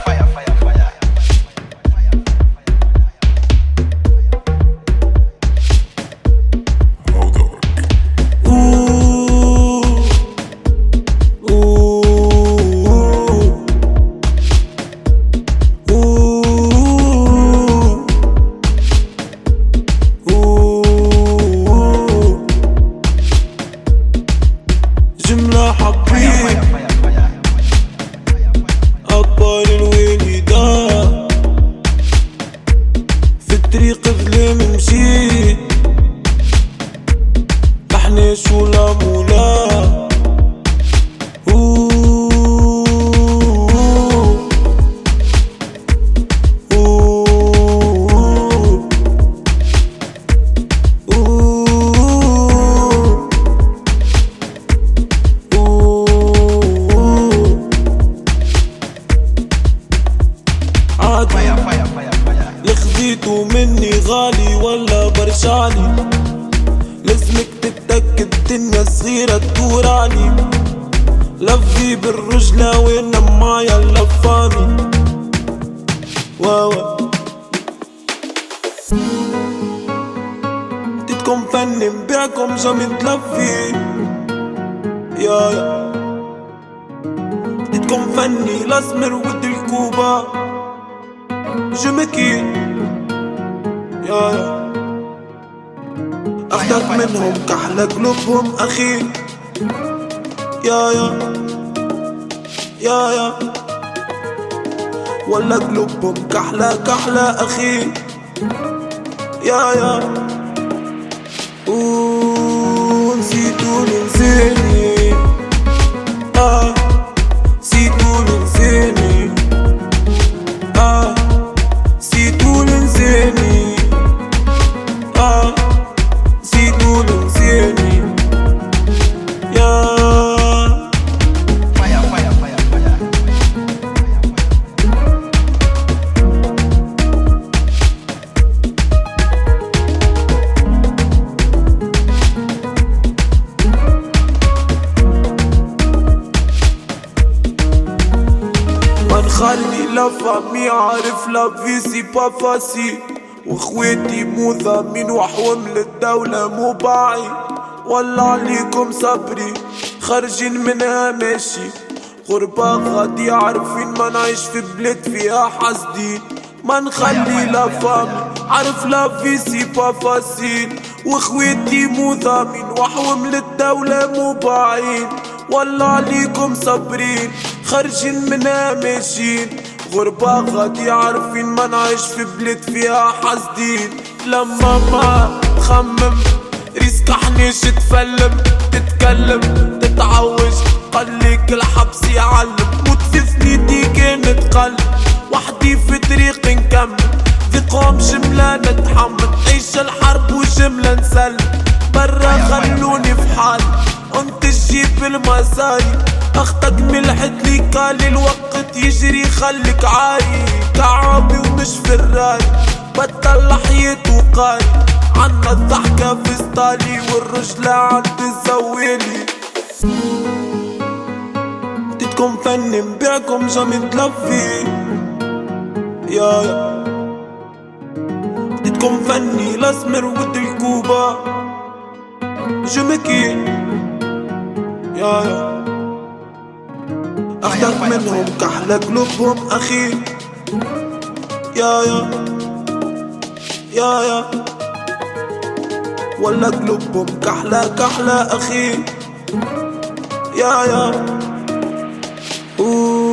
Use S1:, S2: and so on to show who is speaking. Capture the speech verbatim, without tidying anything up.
S1: جملة حبيب أكبر الوالدة في الطريق ظلم مشيت محناش ولا مولا لخذيتو مني غالي ولا برشالي لازمك تتأكد الدنيا صغيرة تدور علي لفي بالرجلة وين معايا اللفامي واوا تتكم فني نبيعكم جامي تلفي يا يا تتكم فني الاسمر ود الكوبا جمكي يا يا اخدك منهم كحلة قلوبهم اخي يا يا يا يا ولا قلوبهم كحلة كحلة اخي يا يا ونسيتوني نسيني اه نسيتوني نسيني اه نسيتوني نسيني اه نسيتوني نسيني يا خلي لا فامي عارف لا في سي با فاسي واخواتي مو ضامين وحوم للدولة مو باعي والله عليكم صبري خارجين منها ماشي غربة غادي عارفين ما نعيش في بلاد فيها حاسدين ما نخلي لا فامي عارف لا في سي با فاسيل واخواتي مو ضامين وحوم للدولة مو باعين والله عليكم صابرين خارجين منها ماشيين غربة غادي عارفين ما نعيش في بلاد فيها حاسدين لما ما تخمم ريسك حنيش تفلم تتكلم تتعوج قالك الحبس يعلم موت في ثنيتي كانت قلب وحدي في طريق نكمل في قوم جملة نتحمل عيش الحرب وجملة نسلم برا خلوني في حالي انت تجيب المصاري اختك ملحت لي قال الوقت يجري خليك عاي تعابي ومش في الراي بطل حياته قاري عنا الضحكة في ستالي والرجلة عند الزوالي تتكم فني نبيعكم جامي تلفي يا يا تتكم فني الاسمر ود الكوبا جمكي يا يا اخدك منهم كحلة قلوبهم اخي يا يا يا يا ولا قلوبهم كحلة كحلة اخي يا يا